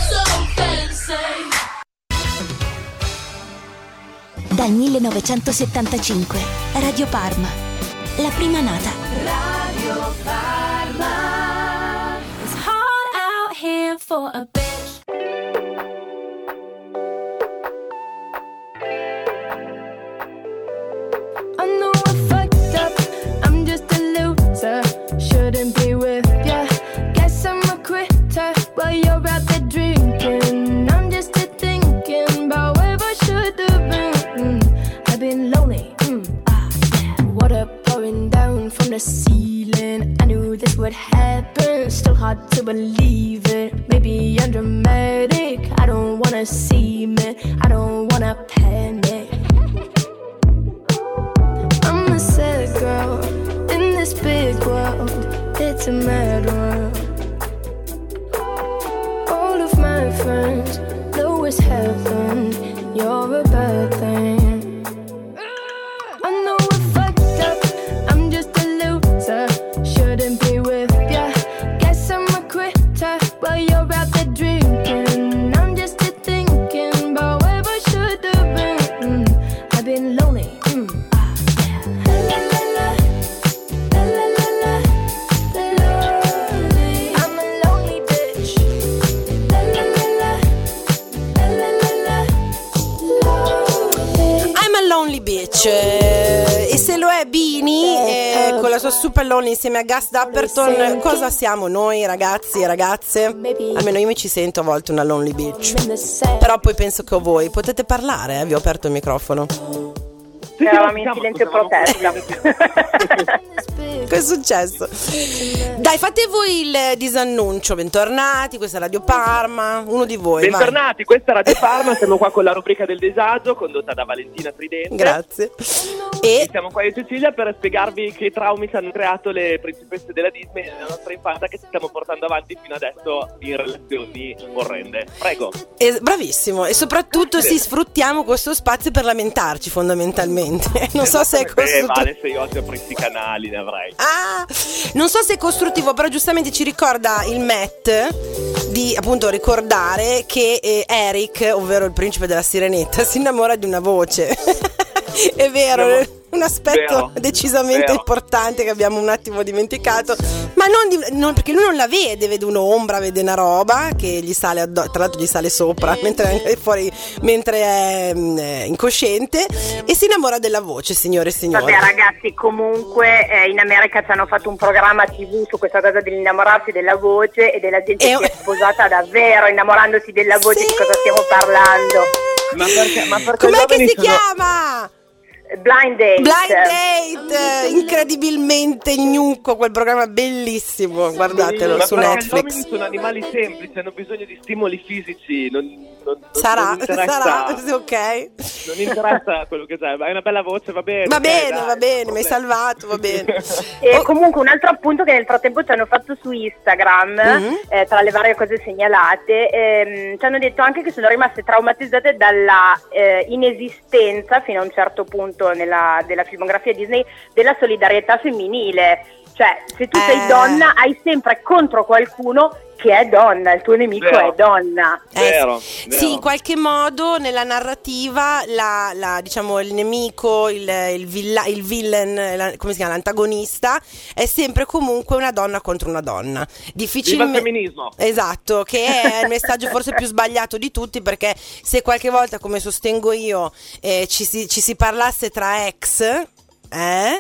Dal millenovecentosettantacinque Radio Parma, la prima nata.
Radio Parma. It's hard out here for a bitch. I know I fucked up, I'm just a loser. Shouldn't be with ya. Guess I'm a quitter while you're out there drinking. I'm just a thinking about where I should have been. I've been lonely, mm, ah, yeah. Water pouring down from the ceiling. I knew this would happen, still hard to believe it. Maybe I'm dramatic, I don't wanna see me, I don't wanna panic. I'm a sad girl in this big world, it's a mad world. friends. Lewis heaven, you're a bad thing. I know I fucked up, I'm just a loser. Shouldn't be with ya. Guess I'm a quitter while you're out there drinking. I'm just a thinking about where I should have been. Mm, I've been lonely. Mm, ah, yeah. La, la, la, la, la, la, la, lonely. I'm a lonely bitch. La, la, la, la, la, la, la, la, lonely.
I'm a lonely bitch. Eh, E se lo è Bini eh, con la sua Super Lonely insieme a Gus Dapperton, cosa siamo noi ragazzi e ragazze? Almeno io mi ci sento a volte una lonely bitch. Però poi penso che ho voi. Potete parlare, eh? Vi ho aperto il microfono.
Eravamo in silenzio protesta.
Che è successo? Dai, fate voi il disannuncio. Bentornati, questa è Radio Parma. Uno di voi.
Bentornati, questa è Radio Parma. Siamo qua con la rubrica del disagio condotta da Valentina Tridente.
Grazie. E
siamo qua io e Cecilia per spiegarvi che traumi ci hanno creato le principesse della Disney nella nostra infanzia, che ci stiamo portando avanti fino adesso in relazioni orrende. Prego.
E, bravissimo. E soprattutto
Sì.
si sfruttiamo questo spazio per lamentarci fondamentalmente. Non so se è
Eh,
costruttivo.
vale, se io oggi apro questi canali ne avrei.
Ah, non so se è costruttivo, però giustamente ci ricorda il Matt di appunto ricordare che eh, Eric, ovvero il principe della Sirenetta, si innamora di una voce. È vero, è un aspetto
Vero.
decisamente
Vero.
importante che abbiamo un attimo dimenticato, ma non, di- non- perché lui non la vede, vede un'ombra, vede una roba che gli sale addo- tra l'altro gli sale sopra mentre è fuori, mentre è, mm, è incosciente, e si innamora della voce, signore e signori.
Vabbè ragazzi, comunque eh, in America ci hanno fatto un programma tivù su questa cosa dell'innamorarsi della voce, e della gente
E-
che è sposata davvero innamorandosi della voce.
Sì.
Di cosa stiamo parlando?
Ma perché, ma perché
Com'è
gli
che
uomini
si
sono-
chiama?
Blind Date.
Blind Date, incredibilmente gnucco, quel programma bellissimo, guardatelo
Ma
su
perché
Netflix.
gli uomini sono animali semplici, hanno bisogno di stimoli fisici. Non, non, non-
Sarà,
non interessa,
sarà, sì, ok.
Non interessa quello che sai, ma hai una bella voce, va bene.
Va
ok,
bene,
dai,
va bene,
non
mi hai
problema.
salvato, va bene.
E
Oh,
comunque un altro appunto che nel frattempo ci hanno fatto su Instagram,
Mhm.
eh, tra le varie cose segnalate, ehm, ci hanno detto anche che sono rimaste traumatizzate dalla eh, inesistenza fino a un certo punto nella, della filmografia Disney della solidarietà femminile. Cioè, se tu
Eh.
sei donna hai sempre contro qualcuno che è donna, il tuo nemico
Vero.
è donna.
eh,
Vero,
sì,
vero.
sì, in qualche modo nella narrativa la, la, diciamo il nemico, il, il, villa, il villain, la- come si chiama, l'antagonista è sempre comunque una donna contro una donna.
Viva il
Difficilmente.
femminismo.
Esatto, che è il messaggio forse più sbagliato di tutti, perché se qualche volta, come sostengo io, eh, ci, si, ci si parlasse tra ex. Eh?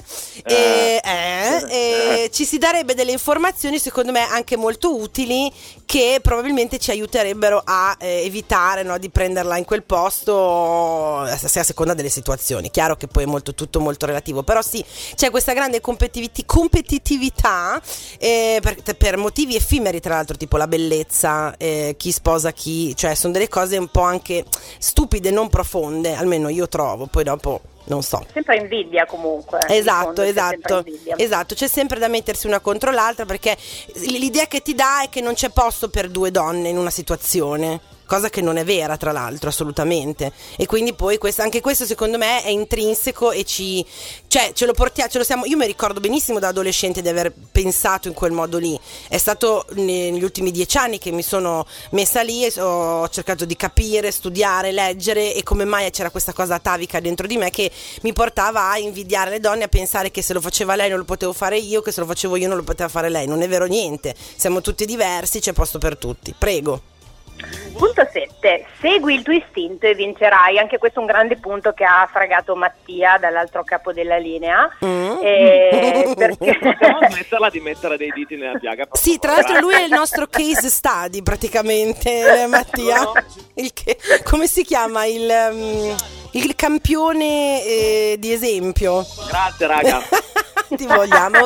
E, eh, e ci si darebbe delle informazioni secondo me anche molto utili, che probabilmente ci aiuterebbero a eh, evitare, no, di prenderla in quel posto, a, a seconda delle situazioni. Chiaro che poi è molto, tutto molto relativo, però sì, c'è questa grande competitività, competitività eh, per, per motivi effimeri, tra l'altro, tipo la bellezza, eh, chi sposa chi, cioè sono delle cose un po' anche stupide, non profonde, almeno io trovo. Poi dopo non so.
Sempre invidia comunque. in
Esatto,
fondo, c'è sempre
esatto,
invidia.
esatto, c'è sempre da mettersi una contro l'altra, perché l'idea che ti dà è che non c'è posto per due donne in una situazione, cosa che non è vera, tra l'altro, assolutamente. E quindi poi questo, anche questo secondo me è intrinseco e ci, cioè ce lo portiamo, ce lo siamo. Io mi ricordo benissimo da adolescente di aver pensato in quel modo lì. È stato negli ultimi dieci anni che mi sono messa lì e ho cercato di capire, studiare, leggere, e come mai c'era questa cosa atavica dentro di me che mi portava a invidiare le donne, a pensare che se lo faceva lei non lo potevo fare io, che se lo facevo io non lo poteva fare lei. Non è vero niente, siamo tutti diversi, c'è posto per tutti. Prego.
Punto sette. Segui il tuo istinto e vincerai. Anche questo è un grande punto che ha fregato Mattia dall'altro capo della linea.
Mm.
Eh, perché
Possiamo smetterla di mettere dei diti nella piaga? per
Sì, tra
favore?
l'altro lui è il nostro case study praticamente, eh, Mattia.
No.
Il che, come si chiama? Il, um, il campione eh, di esempio.
Grazie, raga.
Ti vogliamo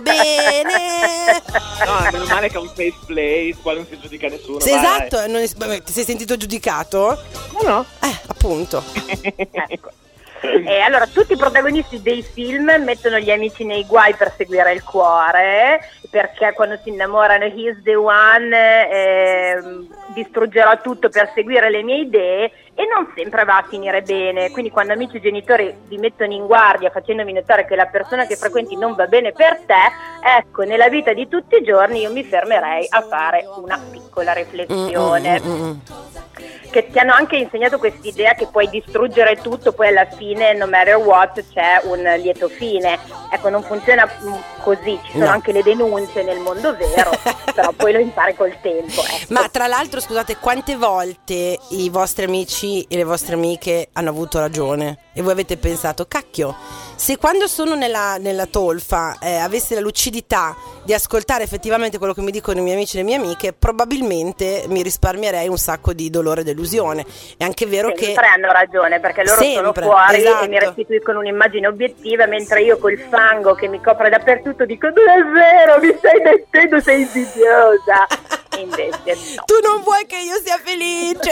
bene.
No, meno male che è un face play, qua non si giudica nessuno.
Sì,
vai,
esatto, non è- vabbè, ti sei sentito giudicato?
vai. No, no.
Eh, appunto.
ecco. Eh, allora, tutti i protagonisti dei film mettono gli amici nei guai per seguire il cuore, perché quando si innamorano he's the one, eh, distruggerò tutto per seguire le mie idee, e non sempre va a finire bene. Quindi quando amici e genitori vi mettono in guardia facendovi notare che la persona che frequenti non va bene per te, ecco, nella vita di tutti i giorni io mi fermerei a fare una piccola riflessione. Mm, mm, mm. Che ti hanno anche insegnato quest'idea che puoi distruggere tutto, poi alla fine, no matter what, c'è un lieto fine. Ecco, non funziona così, ci sono no. anche le denunce nel mondo vero, però poi lo impari col tempo. Ecco.
Ma tra l'altro, scusate, quante volte i vostri amici e le vostre amiche hanno avuto ragione? E voi avete pensato, cacchio, se quando sono nella, nella tolfa eh, avessi la lucidità di ascoltare effettivamente quello che mi dicono i miei amici e le mie amiche, probabilmente mi risparmierei un sacco di dolore e delusione. È anche vero
sempre
che
sempre hanno ragione, perché loro
sempre,
sono fuori,
esatto.
e mi restituiscono un'immagine obiettiva, mentre io col fango che mi copre dappertutto dico non è vero, mi stai mettendo, sei invidiosa. E invece no.
Tu non vuoi che io sia felice.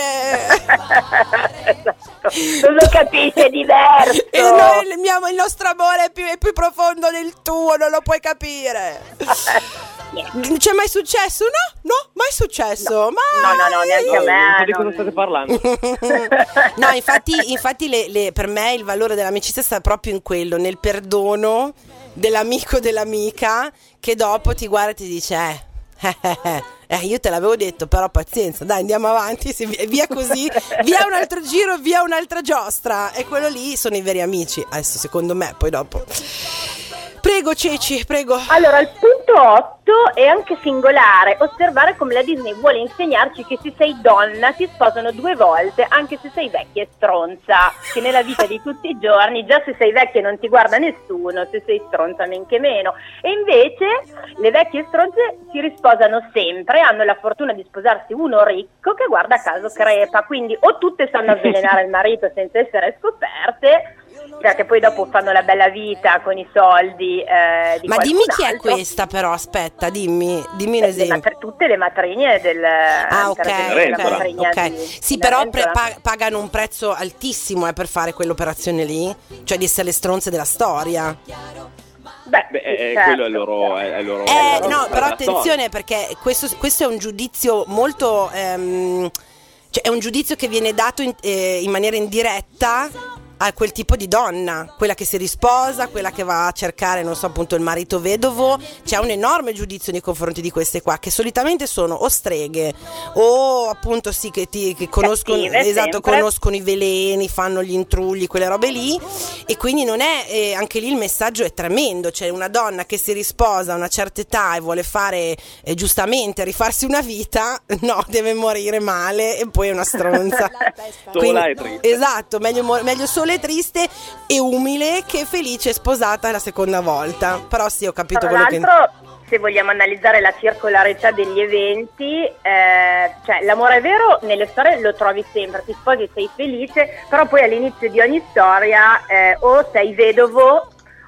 Esatto. Non lo capisci, è diverso.
E noi, il, mio, il nostro amore è più, è più profondo del tuo, non lo puoi capire. Non c'è mai successo? No, no, mai successo.
No, mai. no, no, no, neanche a me.
Non so di cosa state parlando.
No, infatti, infatti le, le, per me il valore dell'amicizia sta proprio in quello, nel perdono dell'amico dell'amica che dopo ti guarda e ti dice eh, eh, eh, eh io te l'avevo detto, però pazienza, dai, andiamo avanti, si, via così, via un altro giro, via un'altra giostra. E quello lì sono i veri amici, adesso secondo me, poi dopo. Prego Ceci, prego.
Allora, il punto otto è anche singolare, osservare come la Disney vuole insegnarci che se sei donna ti sposano due volte, anche se sei vecchia e stronza, che nella vita di tutti i giorni, già se sei vecchia non ti guarda nessuno, se sei stronza men che meno. E invece le vecchie stronze si risposano sempre, hanno la fortuna di sposarsi uno ricco che guarda caso crepa, quindi o tutte sanno avvelenare il marito senza essere scoperte, perché poi dopo fanno la bella vita con i soldi eh, di
ma dimmi chi
altro.
È questa però, aspetta, dimmi, dimmi un esempio.
Per tutte le matrignie del
ah ok,
okay,
okay.
Di,
sì, però pre- pa- pagano un prezzo altissimo eh, per fare quell'operazione lì, cioè di essere le stronze della storia.
Beh,
Beh eh,
certo,
quello è il loro, è il loro,
eh,
è il loro
no, però attenzione,
storia.
perché questo, questo è un giudizio molto ehm, cioè è un giudizio che viene dato in, eh, in maniera indiretta a quel tipo di donna, quella che si risposa, quella che va a cercare, non so, appunto il marito vedovo. C'è un enorme giudizio nei confronti di queste qua, che solitamente sono o streghe o appunto sì che, ti, che conoscono,
cattive,
esatto,
sempre.
conoscono i veleni, fanno gli intrugli, quelle robe lì, e quindi non è, eh, anche lì il messaggio è tremendo. C'è una donna che si risposa a una certa età e vuole fare eh, giustamente rifarsi una vita, no, deve morire male e poi è una stronza.
Sola e triste.
Esatto, meglio, meglio sola e triste e umile che felice e sposata la seconda volta. Però sì, ho capito
Tra
quello
l'altro,
che...
se vogliamo analizzare la circolarità degli eventi, eh, cioè l'amore vero nelle storie lo trovi sempre, ti sposi e sei felice, però poi all'inizio di ogni storia eh, o sei vedovo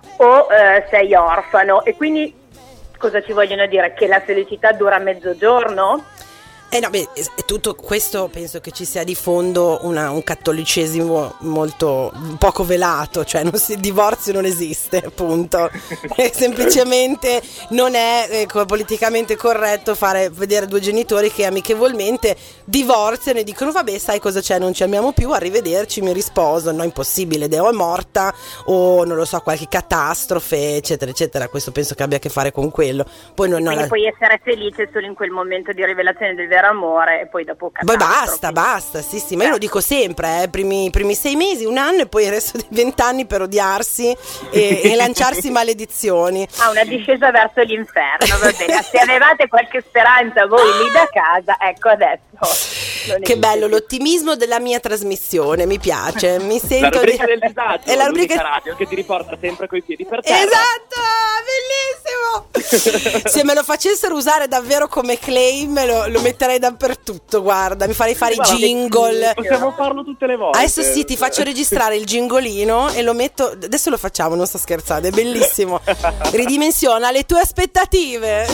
o eh, sei orfano, e quindi cosa ci vogliono dire? Che la felicità dura mezzogiorno?
Eh no, beh, tutto questo penso che ci sia di fondo una, un cattolicesimo molto poco velato, cioè non si, il divorzio non esiste, appunto. E semplicemente non è eh, politicamente corretto fare vedere due genitori che amichevolmente divorziano e dicono vabbè, sai cosa c'è, non ci amiamo più, arrivederci, mi risposo. No, impossibile, Deo è morta o non lo so, qualche catastrofe, eccetera, eccetera. Questo penso che abbia a che fare con quello. Poi non
Quindi
la...
puoi essere felice solo in quel momento di rivelazione del vero amore e poi dopo
poi basta, basta, sì sì, ma io lo dico sempre, eh, primi, primi sei mesi, un anno e poi il resto dei vent'anni per odiarsi e, e lanciarsi maledizioni.
Ah, una discesa verso l'inferno, va bene. Se avevate qualche speranza voi lì da casa, ecco adesso.
Che bello l'ottimismo della mia trasmissione, mi piace, mi sento...
La rubrica del disagio,
è la rubrica
radio che ti riporta sempre coi piedi per terra.
Esatto, bellissimo! Se me lo facessero usare davvero come claim lo, lo metterei metterei dappertutto, guarda, mi farei fare i
Guarda,
jingle.
Possiamo farlo tutte le volte.
Adesso sì, ti faccio registrare il gingolino e lo metto. Adesso lo facciamo, non sto scherzando, è bellissimo. Ridimensiona le tue aspettative.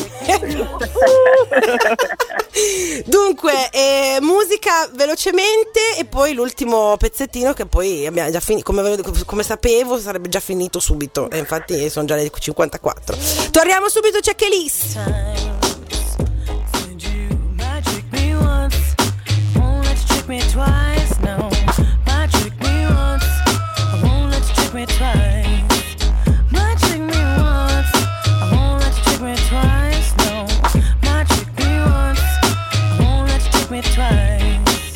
Dunque, eh, musica velocemente e poi l'ultimo pezzettino che poi abbiamo già finito. Come, come sapevo, sarebbe già finito subito. E infatti sono già le cinquantaquattro. Torniamo subito, c'è Kelis.
Me twice, no. Might trick me once. I won't let you trick me twice. Might trick me once. I won't let you trick me twice, no. Might trick me once. I won't let you trick me twice.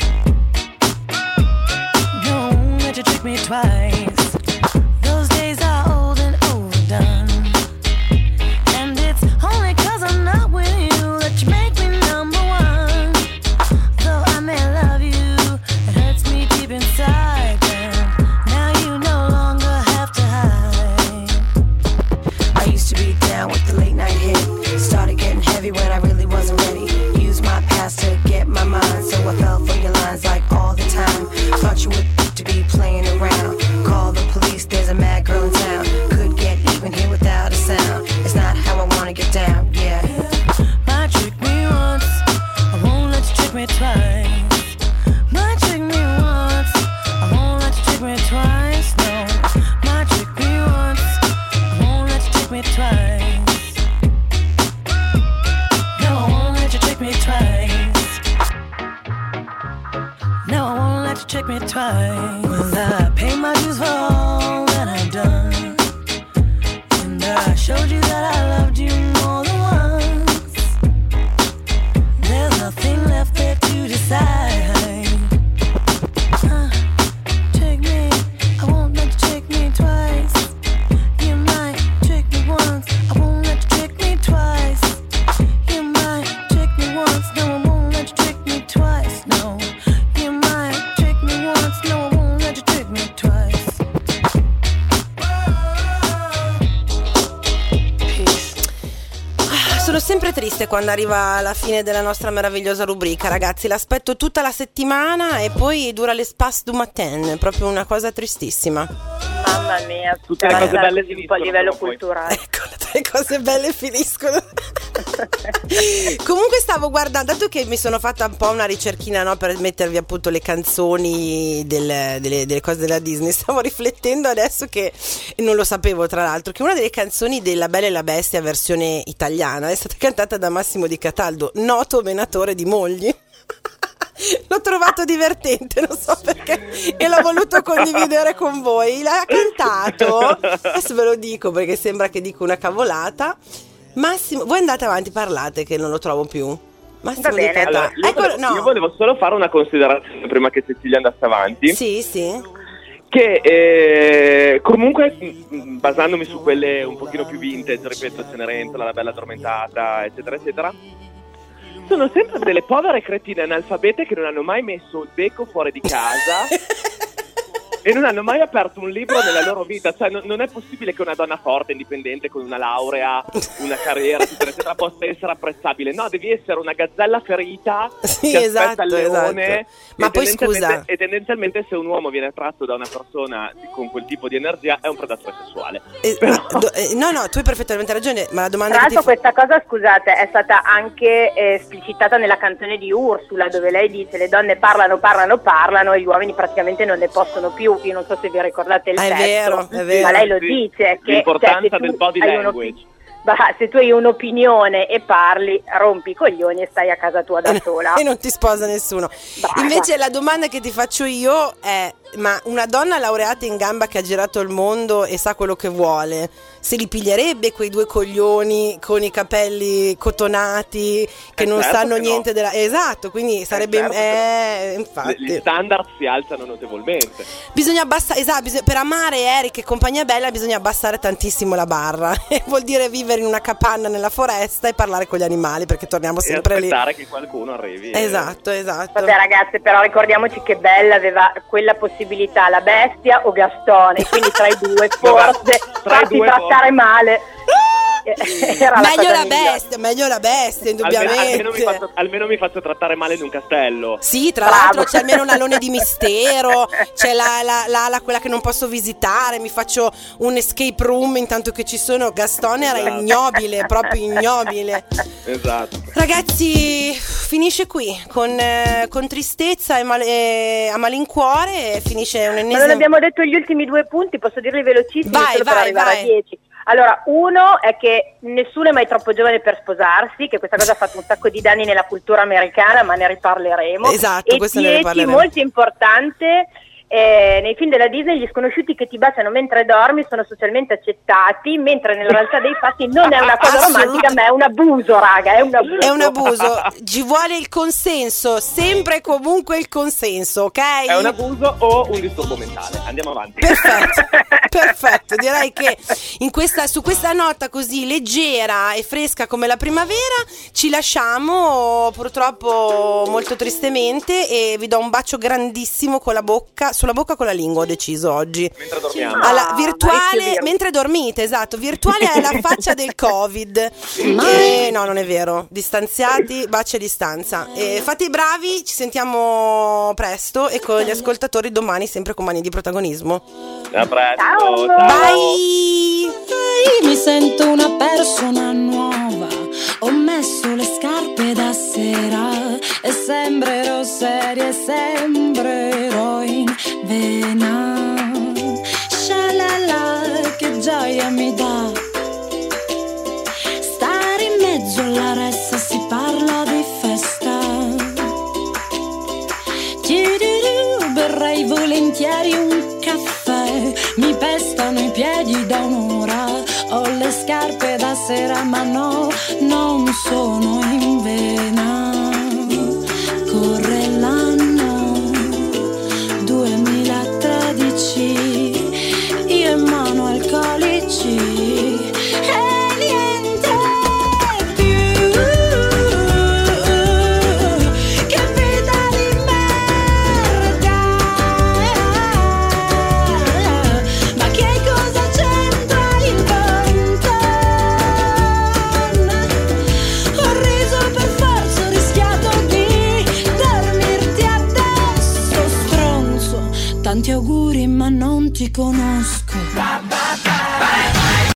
No, I won't let you trick me twice. Those days are old and overdone. And it's only 'cause I'm not with you that you make me number one. Though I may love you, inside them. Now you no longer have to hide. I used to be down with the late night hit. Started getting heavy when I really wasn't ready. Used my past to get my mind, so I fell for your lines like all the time. Thought you would to be playing around. Call the police, there's a mad girl in town. Could get even here without a sound. It's not how I wanna get down, yeah. Might trick me once, I won't let you trick me twice. Might trick me once, I won't let you trick me twice, no. Might trick me once, I won't let you trick me twice. No, I won't let you trick me twice. No, I won't let you trick me twice. Well, I pay my dues for all that I've done, and I showed you that I loved you more than once. There's nothing left there to decide.
Sempre triste quando arriva la fine della nostra meravigliosa rubrica, ragazzi. L'aspetto tutta la settimana e poi dura l'espace du matin, proprio una cosa tristissima.
Mamma mia,
tutte le cose belle
un po' a livello culturale.
Ecco, le cose belle finiscono. Comunque stavo guardando, dato che mi sono fatta un po' una ricerchina, no, per mettervi appunto le canzoni del, delle, delle cose della Disney, stavo riflettendo adesso che, e non lo sapevo tra l'altro, che una delle canzoni della Bella e la Bestia versione italiana è stata cantata da Massimo Di Cataldo, noto menatore di mogli. L'ho trovato divertente, non so perché, e l'ho voluto condividere con voi. L'ha cantato, adesso ve lo dico perché sembra che dico una cavolata. Massimo, voi andate avanti, parlate che non lo trovo più. Massimo
Va bene.
Di Cataldo.
Allora, io,
ecco,
volevo,
no.
io volevo solo fare una considerazione prima che Cecilia andasse avanti.
Sì, sì.
Che eh, comunque mh, basandomi su quelle un pochino più vintage, ripeto, Cenerentola, La Bella Addormentata, eccetera eccetera, sono sempre delle povere cretine analfabete che non hanno mai messo il becco fuori di casa e non hanno mai aperto un libro nella loro vita. Cioè non, non è possibile che una donna forte, indipendente, con una laurea, una carriera, eccetera eccetera, possa essere apprezzabile. No, devi essere una gazzella ferita,
sì,
che
esatto,
aspetta il leone.
esatto. Ma poi scusa,
e tendenzialmente se un uomo viene attratto da una persona con quel tipo di energia è un predatore sessuale.
eh,
Però...
ma, do, eh, no no tu hai perfettamente ragione, ma la domanda
Tra
che
l'altro
ti fa...
questa cosa, scusate, è stata anche eh, esplicitata nella canzone di Ursula, dove lei dice le donne parlano, parlano, parlano e gli uomini praticamente non ne possono più. Io non so se vi ricordate il
ah, è
testo,
vero, è vero.
ma lei lo
Sì.
dice che
L'importanza
cioè, se
del
tu
body
hai
language.
Bah, se tu hai un'opinione e parli, rompi i coglioni e stai a casa tua da sola.
E non ti sposa nessuno.
Brava.
Invece la domanda che ti faccio io è: ma una donna laureata in gamba che ha girato il mondo e sa quello che vuole, se li piglierebbe quei due coglioni con i capelli cotonati che
Eh
non
certo
sanno
che no.
niente della... Esatto, quindi sarebbe...
certo
eh,
che no.
infatti
Gli standard si alzano notevolmente.
bisogna abbassare, esatto, bisogna, per amare Eric e compagnia bella bisogna abbassare tantissimo la barra. E vuol dire vivere in una capanna nella foresta e parlare con gli animali, perché torniamo sempre
e
lì.
aspettare che qualcuno arrivi. e-
Esatto, esatto.
Vabbè ragazze, però ricordiamoci che Bella aveva quella possibilità, la bestia o Gastone, quindi tra i due forse
Tra i
farsi
due
trattare
forse.
male. era la
meglio
cosa
la
migliore.
bestia, meglio la bestia,
Almeno,
indubbiamente.
almeno, mi faccio, almeno mi faccio trattare male in un castello.
Sì, tra
Bravo.
l'altro c'è almeno un alone di mistero, c'è la, la, la, la- quella che non posso visitare, mi faccio un escape room intanto che ci sono. Gastone era
Esatto.
ignobile, proprio ignobile.
Esatto.
Ragazzi, finisce qui con, eh, con tristezza e, male- e a malincuore, e finisce
Ma non
un'ennesima.
abbiamo detto gli ultimi due punti, posso dirli velocissimi
Vai,
solo per
vai,
arrivare
vai.
a dieci. Allora, uno è che nessuno è mai troppo giovane per sposarsi, che questa cosa ha fatto un sacco di danni nella cultura americana, ma ne riparleremo.
Esatto,
e
questo ne
dieci,
riparleremo.
molto importante, eh, nei film della Disney gli sconosciuti che ti baciano mentre dormi sono socialmente accettati, mentre nella realtà dei fatti non è una cosa
Assolut-
romantica, ma è un abuso, raga, è un abuso.
È un abuso, ci vuole il consenso, sempre e comunque il consenso, ok?
È un abuso o un disturbo mentale. Andiamo avanti.
Perfetto, perfetto. Direi che in questa, su questa nota così leggera e fresca come la primavera ci lasciamo, purtroppo molto tristemente, e vi do un bacio grandissimo con la bocca, sulla bocca con la lingua, ho deciso oggi.
Mentre dormiamo.
Alla,
Ah,
virtuale,
Maurizio
mentre dormite, esatto, virtuale è la faccia del Covid. E, no, non è vero. Distanziati, baci a distanza. E fate i bravi, ci sentiamo presto e con gli ascoltatori domani, sempre con Mani di Protagonismo.
A presto.
Ciao.
Bye!
Mi sento una persona nuova, ho messo le scarpe da sera e sembrerò seria e sembrerò in vena. Shalala, che gioia mi dà stare in mezzo alla ressa, si parla di festa. Tirirù, berrei volentieri un caffè, mi pestano i piedi da un'ora, ho le scarpe da sera ma no, non sono in vena. Corre l'anno duemilatredici, io in mano alcolici e niente più. Che vita di merda, ma che cosa c'entra il Bonton? Ho riso per forza, ho rischiato di dormirti addosso, stronzo. Tanti auguri ma non ti conosco.